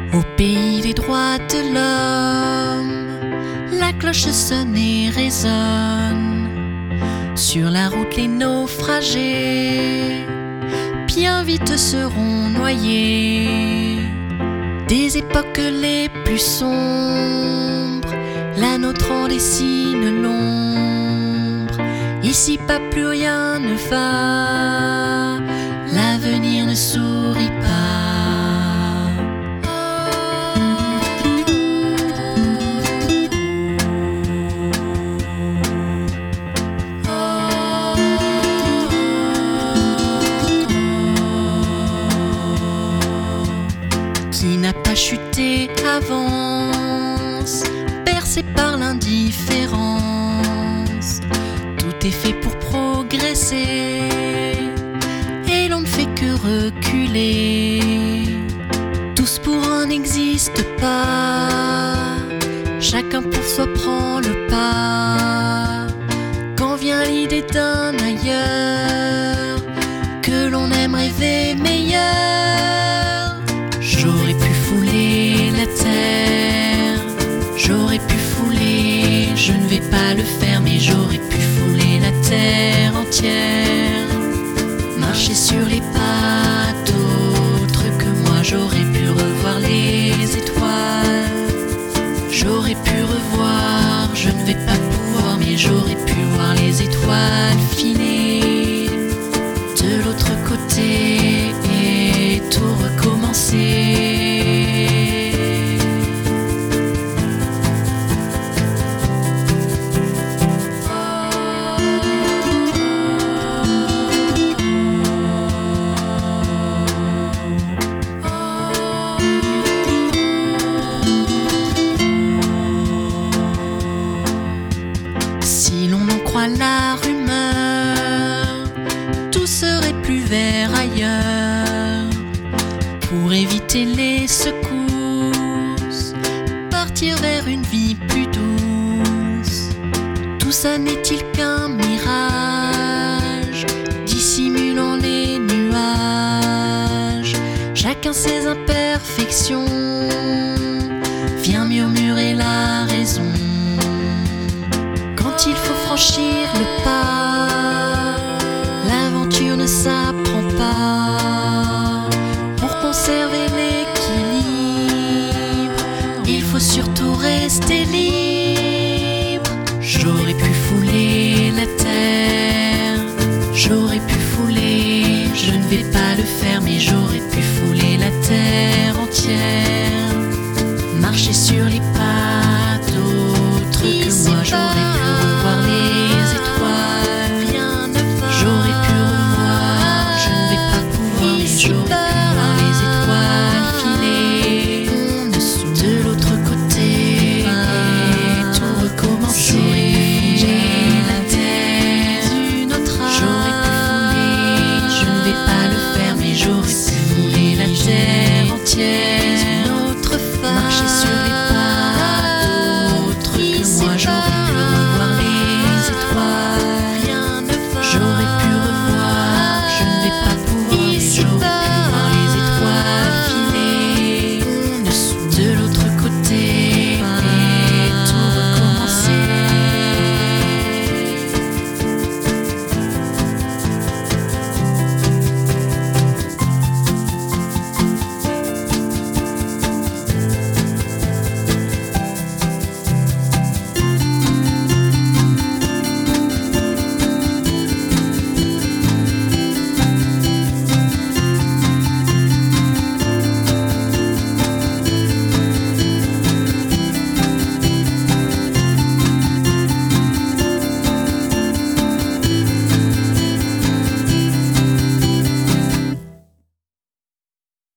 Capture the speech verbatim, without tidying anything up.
Au pays des droits de l'homme, la cloche sonne et résonne. Sur la route les naufragés bien vite seront noyés. Des époques les plus sombres, la nôtre en dessine l'ombre. Ici pas plus rien ne va, l'avenir ne sourit pas. Qui n'a pas chuté avance, bercé par l'indifférence. Tout est fait pour progresser et l'on ne fait que reculer. Tous pour un n'existe pas, chacun pour soi prend le pas. Quand vient l'idée d'un ailleurs, que l'on aime rêver meilleur. J'aurais pu fouler la terre, j'aurais pu fouler, je ne vais pas le faire, mais j'aurais pu fouler la terre entière. Marcher sur les pas d'autres que moi, j'aurais pu revoir les étoiles. J'aurais pu revoir, je ne vais pas pouvoir, mais j'aurais pu voir les étoiles filer de l'autre côté et tout recommencer. Si l'on en croit la rumeur, tout serait plus vert ailleurs. Pour éviter les secousses, partir vers une vie plus douce. Tout ça n'est-il qu'un mirage, dissimulant les nuages? Chacun ses imperfections vient murmurer la raison. Quand il faut franchir le pas, l'aventure ne s'apprend pas. Pour conserver l'équilibre, il faut surtout rester libre. J'aurais pu fouler la terre, j'aurais pu fouler, je ne vais pas le faire, mais j'aurais pu fouler la terre entière. Marcher sur les pas d'autres que moi, j'aurais pu revoir les étoiles. J'aurais pu revoir, je ne vais pas pouvoir, mais j'aurais pu voir les étoiles filer de l'autre côté et tout recommencer. J'aurais pu fouler la terre d'une autre âge. J'aurais pu fouler, je ne vais pas le faire, mais j'aurais pu fouler la terre entière. Marcher sur les